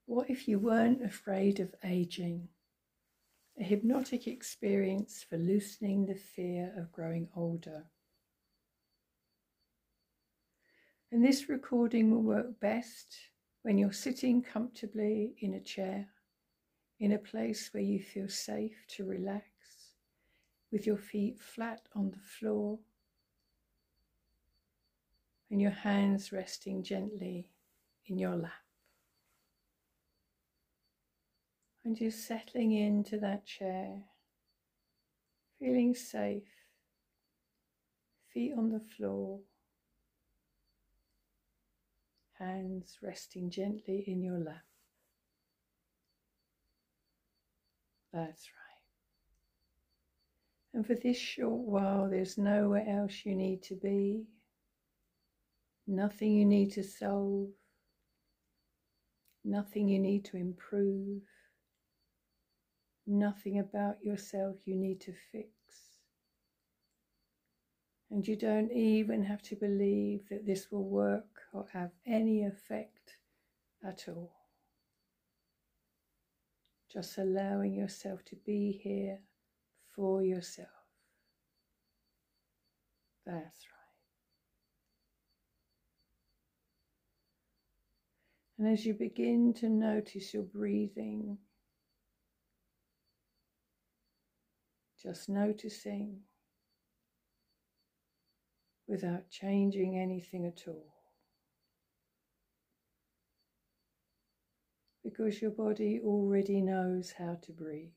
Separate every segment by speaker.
Speaker 1: What if you weren't afraid of aging? A hypnotic experience for loosening the fear of growing older. And this recording will work best when you're sitting comfortably in a chair, in a place where you feel safe to relax, with your feet flat on the floor and your hands resting gently in your lap. And just settling into that chair, feeling safe, feet on the floor, hands resting gently in your lap. That's right. And for this short while, there's nowhere else you need to be, nothing you need to solve, nothing you need to improve, nothing about yourself you need to fix. And you don't even have to believe that this will work or have any effect at all. Just allowing yourself to be here for yourself. That's right. And as you begin to notice your breathing, just noticing without changing anything at all. Because your body already knows how to breathe.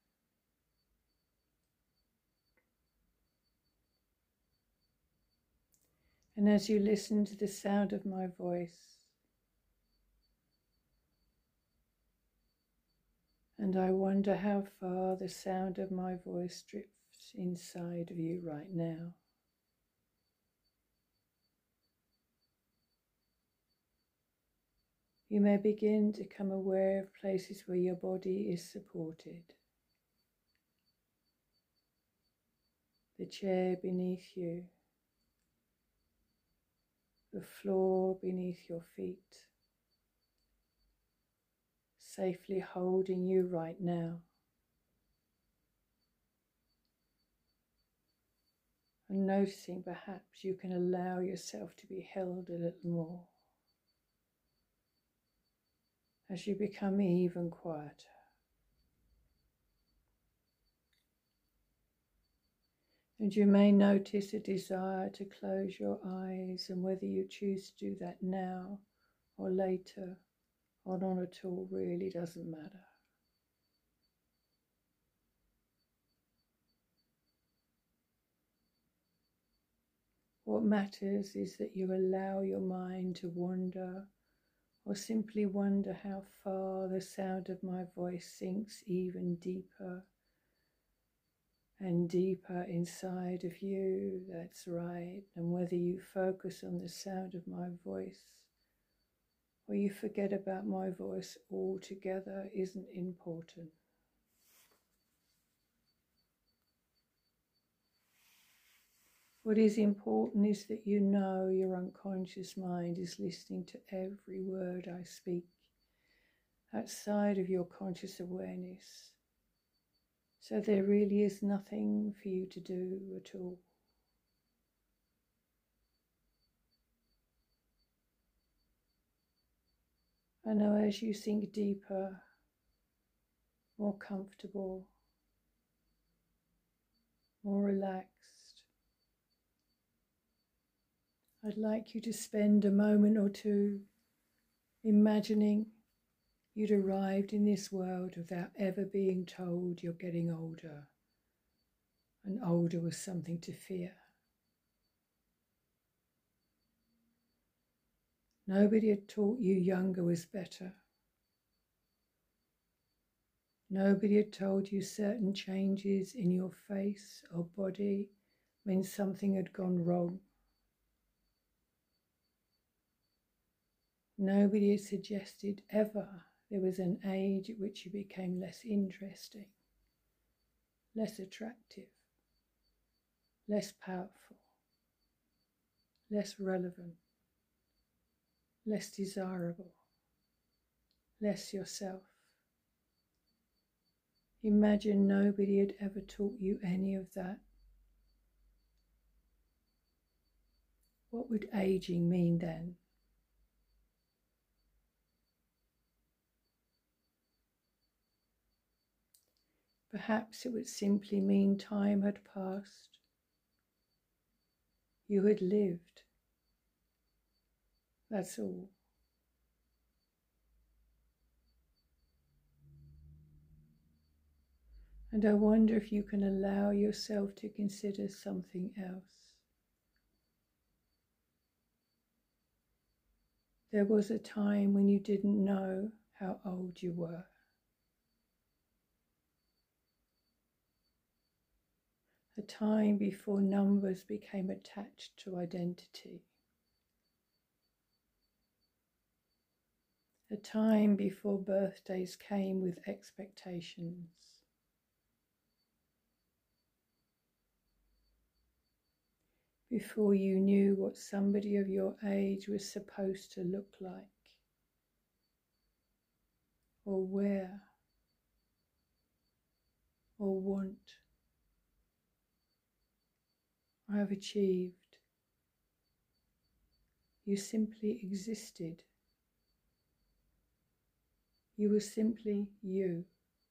Speaker 1: And as you listen to the sound of my voice, and I wonder how far the sound of my voice drifts inside of you right now. You may begin to become aware of places where your body is supported. The chair beneath you, the floor beneath your feet, safely holding you right now. And noticing perhaps you can allow yourself to be held a little more as you become even quieter. And you may notice a desire to close your eyes, and whether you choose to do that now or later or not at all really doesn't matter. What matters is that you allow your mind to wander, or simply wonder how far the sound of my voice sinks even deeper and deeper inside of you. That's right. And whether you focus on the sound of my voice or you forget about my voice altogether isn't important. What is important is that you know your unconscious mind is listening to every word I speak outside of your conscious awareness. So there really is nothing for you to do at all. I know as you sink deeper, more comfortable, more relaxed, I'd like you to spend a moment or two imagining you'd arrived in this world without ever being told you're getting older, and older was something to fear. Nobody had taught you younger was better. Nobody had told you certain changes in your face or body meant something had gone wrong. Nobody had suggested ever there was an age at which you became less interesting, less attractive, less powerful, less relevant, less desirable, less yourself. Imagine nobody had ever taught you any of that. What would aging mean then? Perhaps it would simply mean time had passed. You had lived. That's all. And I wonder if you can allow yourself to consider something else. There was a time when you didn't know how old you were. A time before numbers became attached to identity. A time before birthdays came with expectations. Before you knew what somebody of your age was supposed to look like, or wear, or want. I have achieved. You simply existed. You were simply you.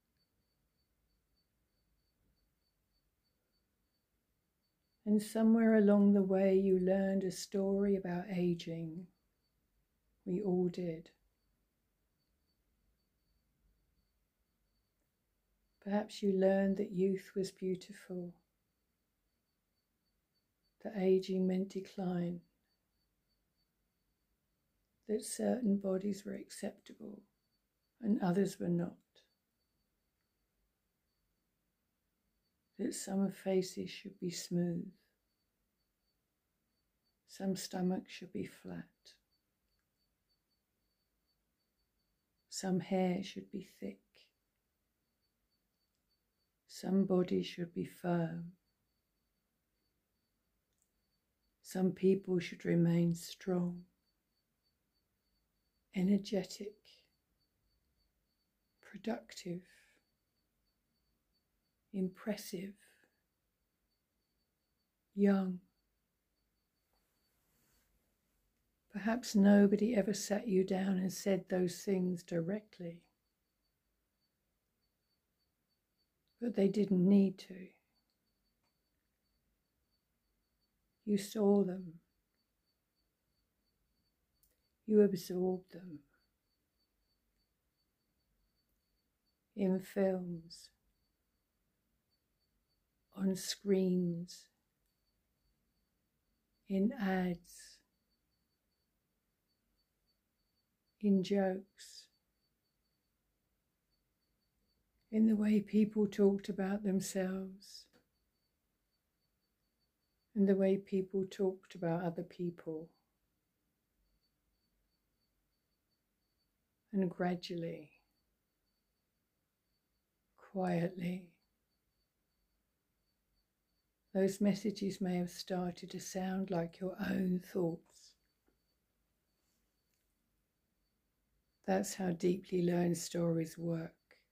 Speaker 1: And somewhere along the way you learned a story about aging. We all did. Perhaps you learned that youth was beautiful, that aging meant decline, that certain bodies were acceptable and others were not, that some faces should be smooth, some stomachs should be flat, some hair should be thick, some bodies should be firm, some people should remain strong, energetic, productive, impressive, young. Perhaps nobody ever sat you down and said those things directly, but they didn't need to. You saw them. You absorbed them. In films, on screens, in ads, in jokes, in the way people talked about themselves, in the way people talked about other people. And gradually, quietly, those messages may have started to sound like your own thoughts. That's how deeply learned stories work.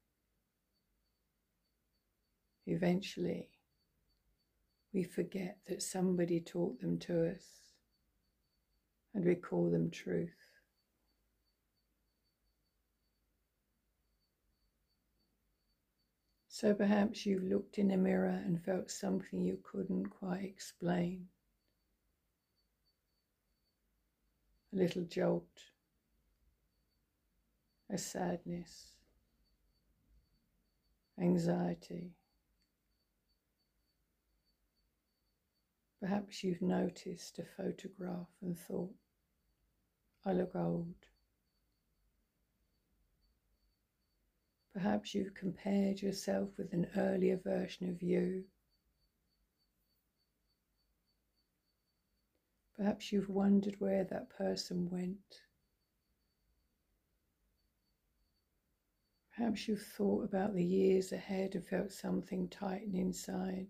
Speaker 1: Eventually, we forget that somebody taught them to us, and we call them truth. So perhaps you've looked in a mirror and felt something you couldn't quite explain. A little jolt, a sadness, anxiety. Perhaps you've noticed a photograph and thought, I look old. Perhaps you've compared yourself with an earlier version of you. Perhaps you've wondered where that person went. Perhaps you've thought about the years ahead and felt something tighten inside.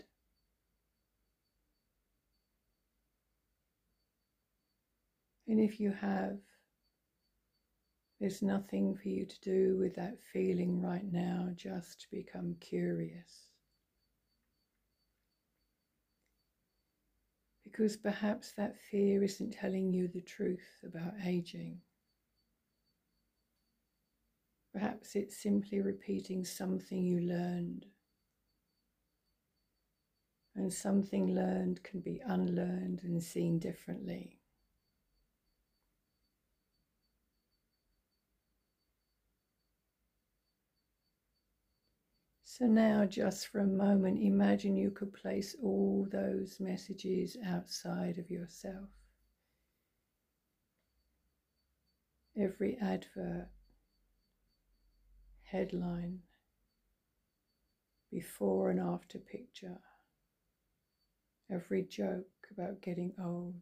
Speaker 1: And if you have, There's nothing for you to do with that feeling right now, just become curious. Because perhaps that fear isn't telling you the truth about aging. Perhaps it's simply repeating something you learned. And something learned can be unlearned and seen differently. So now, just for a moment, imagine you could place all those messages outside of yourself. Every advert, headline, before and after picture, every joke about getting old,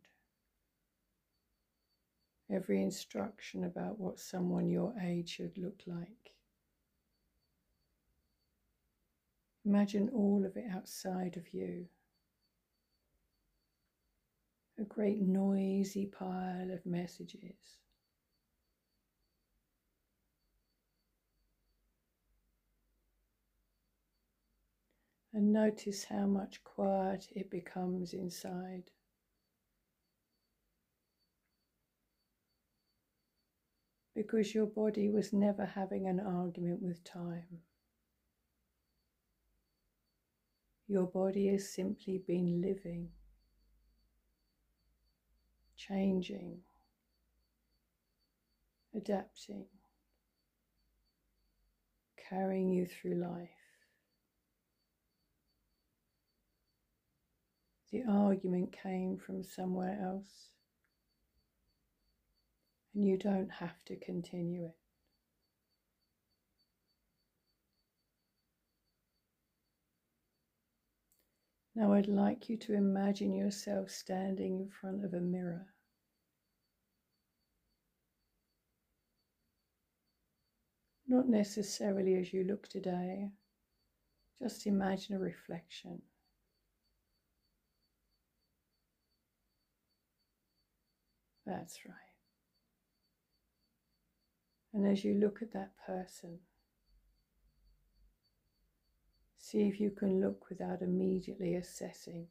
Speaker 1: every instruction about what someone your age should look like. Imagine all of it outside of you. A great noisy pile of messages. And notice how much quiet it becomes inside. Because your body was never having an argument with time. Your body has simply been living, changing, adapting, carrying you through life. The argument came from somewhere else, and you don't have to continue it. Now I'd like you to imagine yourself standing in front of a mirror. Not necessarily as you look today, just imagine a reflection. That's right. And as you look at that person, see if you can look without immediately assessing.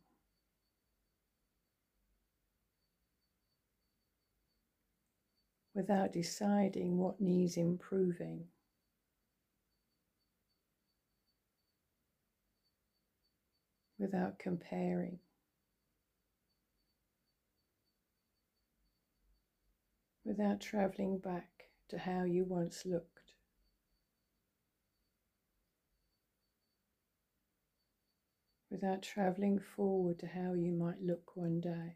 Speaker 1: Without deciding what needs improving. Without comparing. Without travelling back to how you once looked. Without travelling forward to how you might look one day.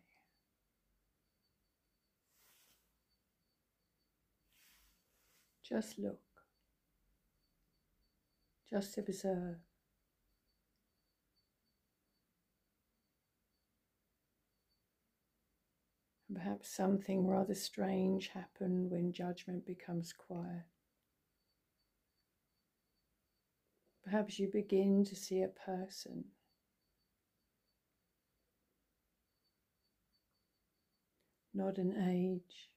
Speaker 1: Just look. Just observe. And perhaps something rather strange happened when judgment becomes quiet. Perhaps you begin to see a person. Not an age.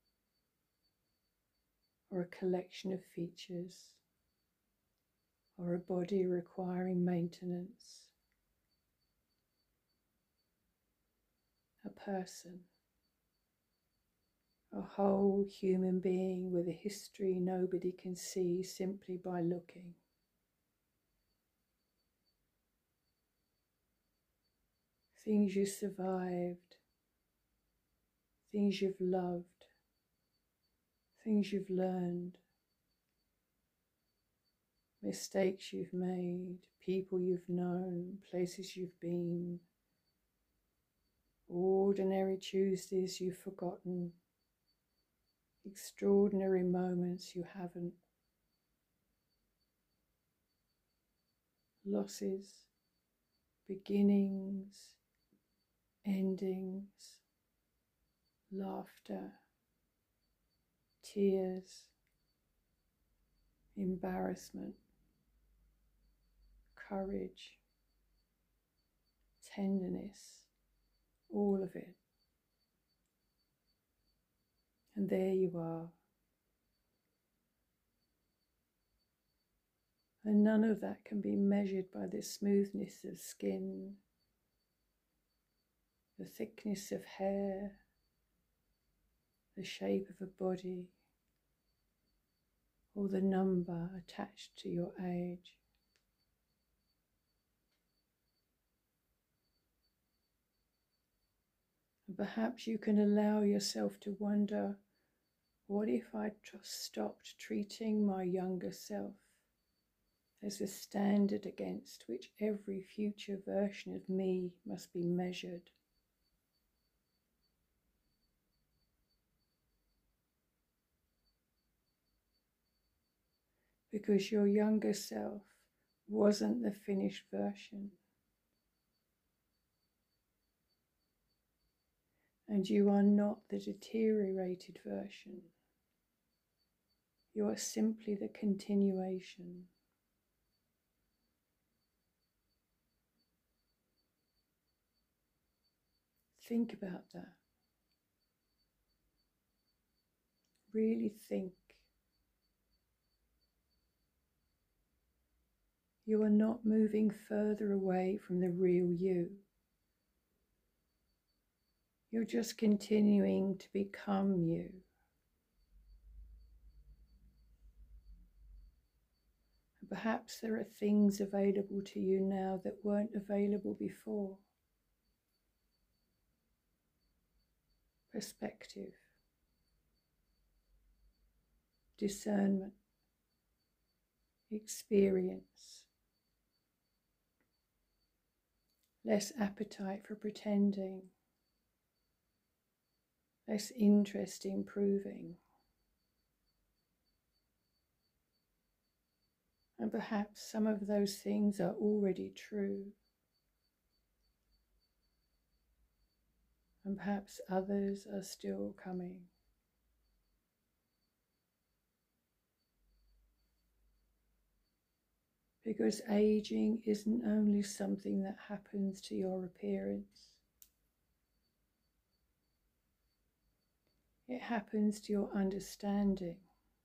Speaker 1: Or a collection of features. Or a body requiring maintenance. A person. A whole human being with a history nobody can see simply by looking. Things you survived, things you've loved, things you've learned, mistakes you've made, people you've known, places you've been, ordinary Tuesdays you've forgotten, extraordinary moments you haven't, losses, beginnings, endings, laughter, tears, embarrassment, courage, tenderness, all of it. And there you are, And none of that can be measured by the smoothness of skin, the thickness of hair, the shape of a body, or the number attached to your age. And perhaps you can allow yourself to wonder, what if I just stopped treating my younger self as a standard against which every future version of me must be measured? Because your younger self wasn't the finished version. And you are not the deteriorated version. You are simply the continuation. Think about that. Really think. You are not moving further away from the real you. You're just continuing to become you. And perhaps there are things available to you now that weren't available before. Perspective, discernment, experience, less appetite for pretending, less interest in proving. And perhaps some of those things are already true. And perhaps others are still coming. Because aging isn't only something that happens to your appearance. It happens to your understanding,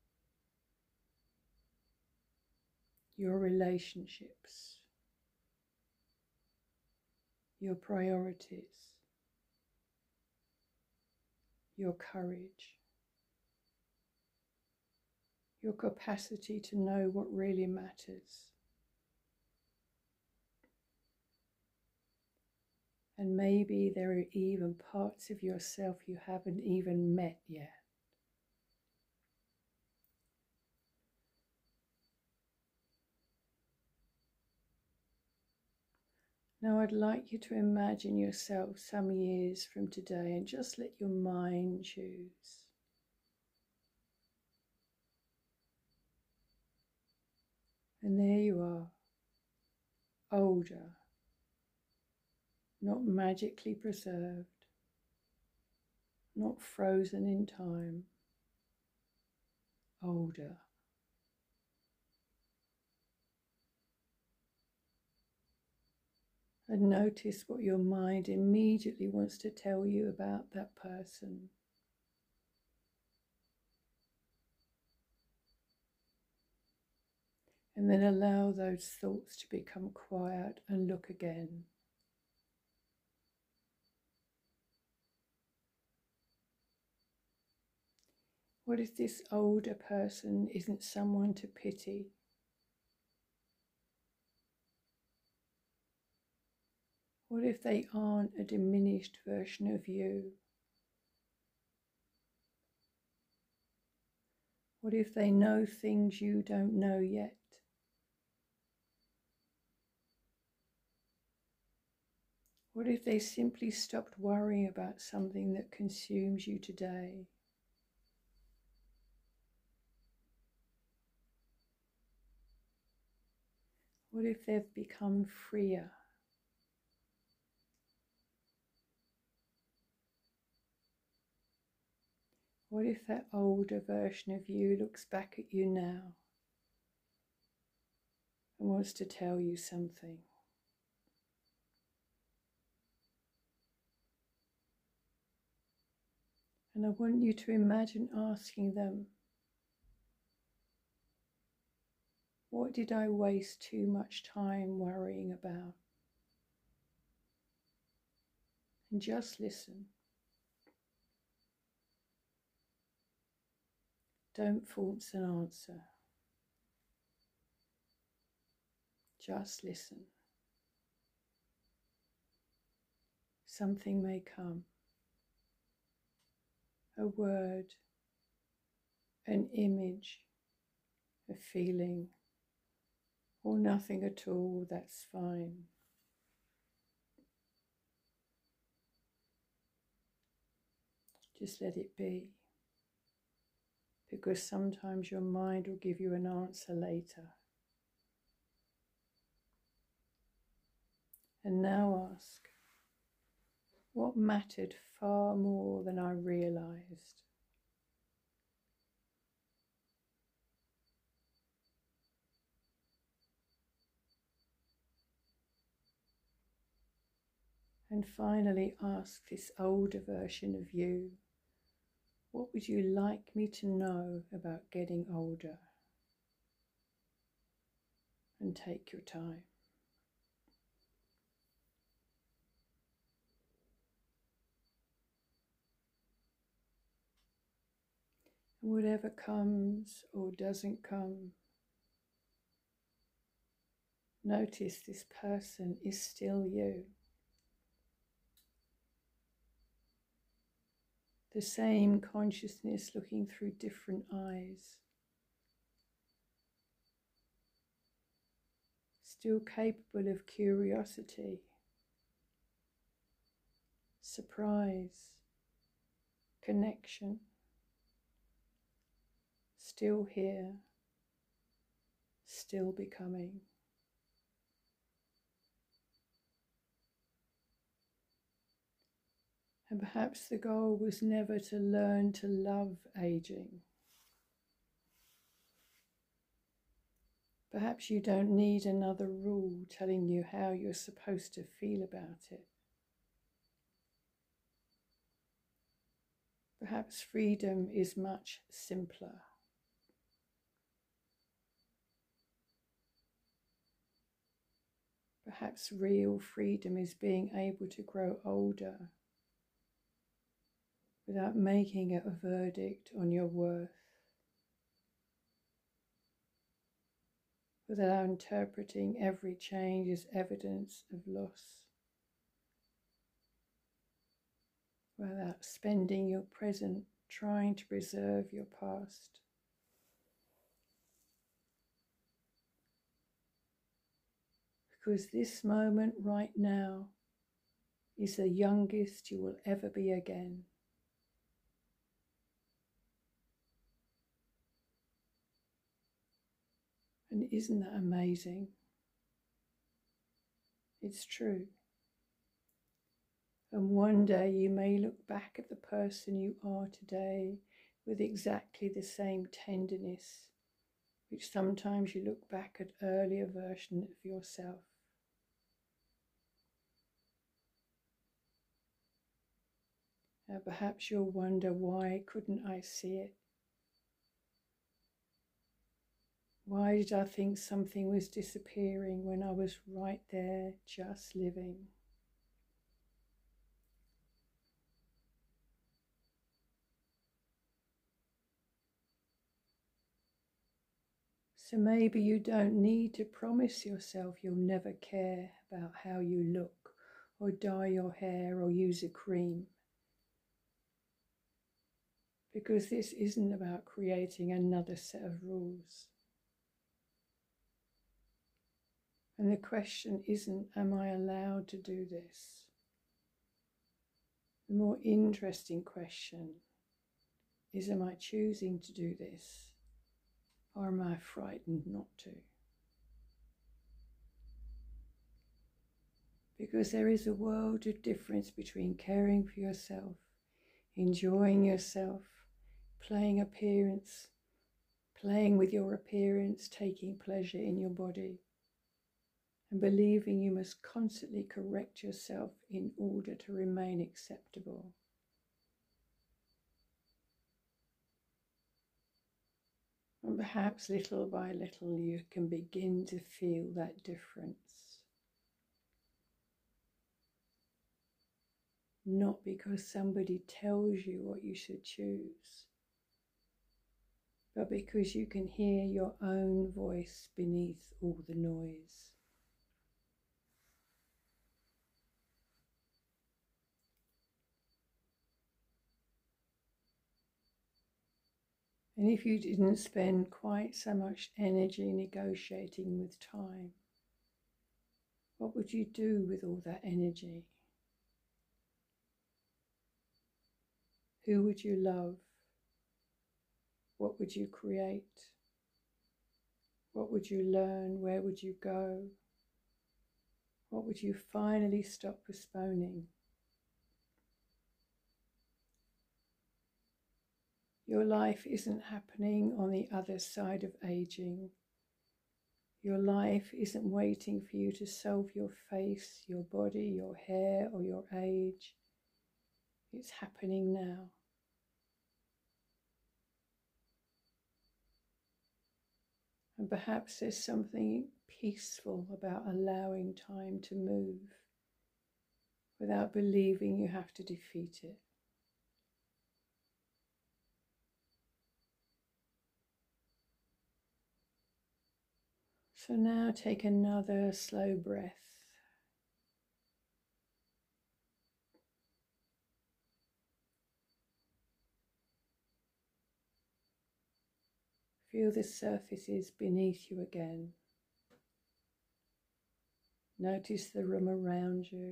Speaker 1: your relationships, your priorities, your courage, your capacity to know what really matters. And maybe there are even parts of yourself you haven't even met yet. Now I'd like you to imagine yourself some years from today and just let your mind choose. And there you are, older, not magically preserved, not frozen in time, older. And notice what your mind immediately wants to tell you about that person. And then allow those thoughts to become quiet and look again. What if this older person isn't someone to pity? What if they aren't a diminished version of you? What if they know things you don't know yet? What if they simply stopped worrying about something that consumes you today? What if they've become freer? What if that older version of you looks back at you now and wants to tell you something? And I want you to imagine asking them, What did I waste too much time worrying about? And just listen. Don't force an answer. Just listen. Something may come. A word, an image, a feeling, or nothing at all, that's fine. Just let it be. Because sometimes your mind will give you an answer later. And now ask, what mattered far more than I realized? And finally ask this older version of you, what would you like me to know about getting older? And take your time. And whatever comes or doesn't come, notice this person is still you. The same consciousness looking through different eyes. Still capable of curiosity, surprise, connection. Still here, still becoming. And perhaps the goal was never to learn to love aging. Perhaps you don't need another rule telling you how you're supposed to feel about it. Perhaps freedom is much simpler. Perhaps real freedom is being able to grow older without making it a verdict on your worth, without interpreting every change as evidence of loss, without spending your present trying to preserve your past. Because this moment right now is the youngest you will ever be again. And isn't that amazing? It's true. And one day you may look back at the person you are today with exactly the same tenderness, which sometimes you look back at earlier versions of yourself. Now perhaps you'll wonder, why couldn't I see it? Why did I think something was disappearing when I was right there, just living? So maybe you don't need to promise yourself you'll never care about how you look, or dye your hair, or use a cream. Because this isn't about creating another set of rules. And the question isn't, am I allowed to do this? The more interesting question is, am I choosing to do this? Or am I frightened not to? Because there is a world of difference between caring for yourself, enjoying yourself, playing appearance, playing with your appearance, taking pleasure in your body, and believing you must constantly correct yourself in order to remain acceptable. And perhaps little by little you can begin to feel that difference. Not because somebody tells you what you should choose, but because you can hear your own voice beneath all the noise. And if you didn't spend quite so much energy negotiating with time, what would you do with all that energy? Who would you love? What would you create? What would you learn? Where would you go? What would you finally stop postponing? Your life isn't happening on the other side of aging. Your life isn't waiting for you to solve your face, your body, your hair, or your age. It's happening now. And perhaps there's something peaceful about allowing time to move without believing you have to defeat it. So now take another slow breath. Feel the surfaces beneath you again. Notice the room around you.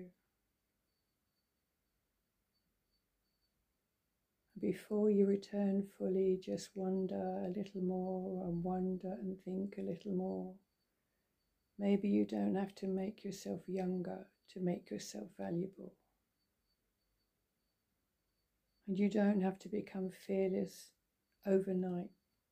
Speaker 1: Before you return fully, just wonder a little more and wonder and think a little more. Maybe you don't have to make yourself younger to make yourself valuable. And you don't have to become fearless overnight.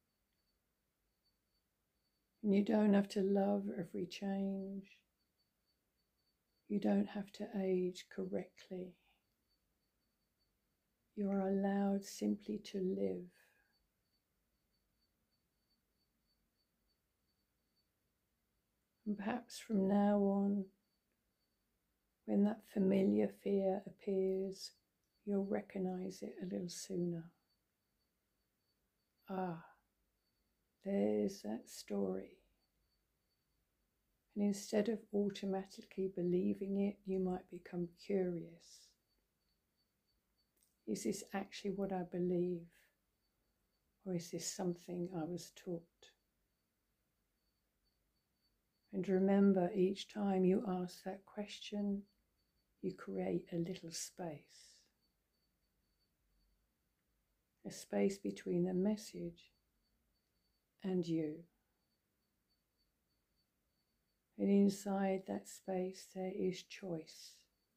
Speaker 1: And you don't have to love every change. You don't have to age correctly. You are allowed simply to live. And perhaps from now on, when that familiar fear appears, you'll recognize it a little sooner. Ah, there's that story. And instead of automatically believing it, you might become curious. Is this actually what I believe? Or is this something I was taught? And remember, each time you ask that question, you create a little space. A space between the message and you. And inside that space there is choice.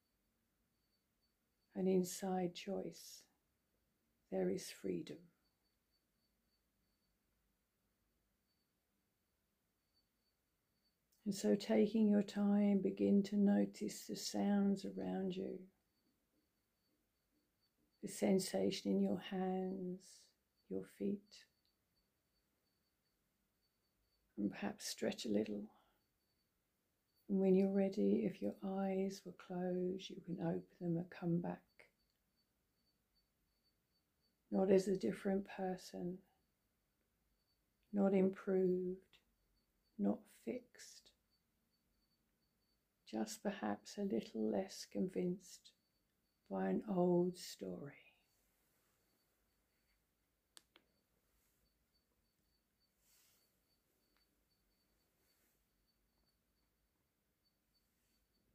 Speaker 1: And inside choice there is freedom. And so taking your time, begin to notice the sounds around you. The sensation in your hands, your feet. And perhaps stretch a little. And when you're ready, if your eyes were closed, you can open them and come back. Not as a different person, not improved, not fixed, just perhaps a little less convinced by an old story.